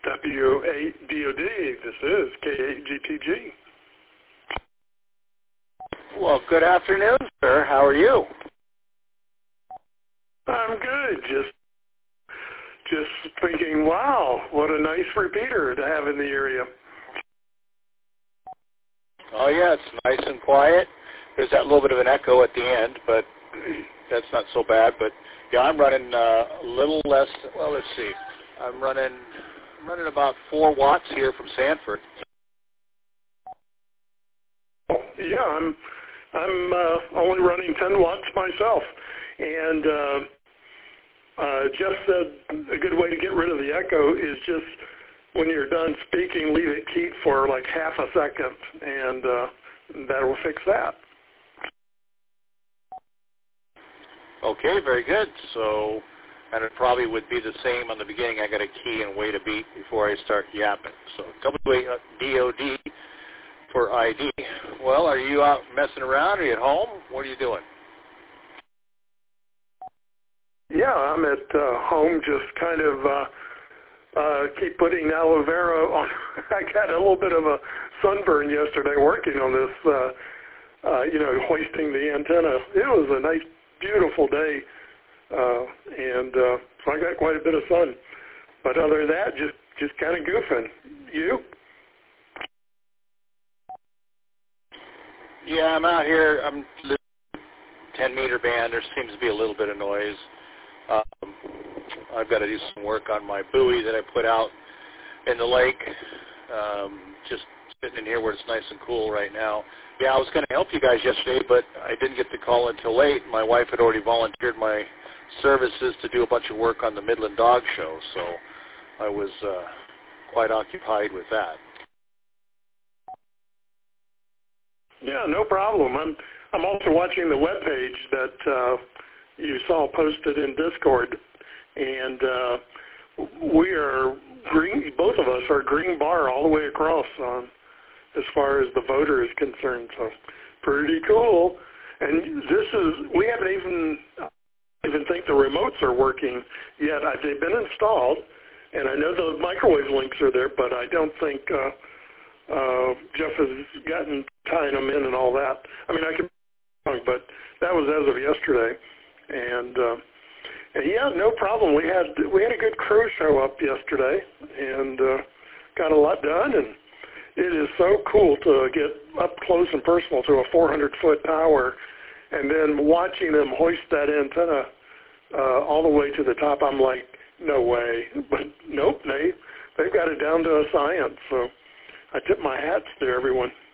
W8DOD, this is K8GTG. Well, good afternoon, sir. How are you? I'm good. Just thinking, wow, what a nice repeater to have in the area. Oh, yeah, it's nice and quiet. There's that little bit of an echo at the end, but that's not so bad. But, yeah, I'm running a little less. Well, let's see. I'm running about 4 watts here from Sanford. Yeah, I'm only running 10 watts myself, and just a good way to get rid of the echo is just when you're done speaking, leave it keep for like half a second, and that will fix that. Okay, very good. So, and it probably would be the same on the beginning. I got a key and wait a beat before I start yapping. So, WADOD for ID. Well, are you out messing around? Are you at home? What are you doing? Yeah, I'm at home, just kind of keep putting aloe vera on. I got a little bit of a sunburn yesterday working on this, hoisting the antenna. It was a nice, beautiful day, and so I got quite a bit of sun. But other than that, just kind of goofing. You? Yeah, I'm out here. I'm 10-meter band. There seems to be a little bit of noise. I've got to do some work on my buoy that I put out in the lake. Just sitting in here where it's nice and cool right now. Yeah, I was going to help you guys yesterday, but I didn't get the call until late. My wife had already volunteered my services to do a bunch of work on the Midland Dog Show, so I was quite occupied with that. Yeah, no problem. I'm also watching the webpage that you saw posted in Discord, and we are green. Both of us are green bar all the way across as far as the voter is concerned. So pretty cool. And we haven't even think the remotes are working yet. They've been installed, and I know the microwave links are there, but I don't think Jeff has gotten tying them in and all that. I mean, I could be wrong, but that was as of yesterday. And yeah, no problem. We had a good crew show up yesterday, and got a lot done. And it is so cool to get up close and personal to a 400-foot tower, and then watching them hoist that antenna all the way to the top. I'm like, no way. But nope, they've got it down to a science. So I tip my hats to everyone.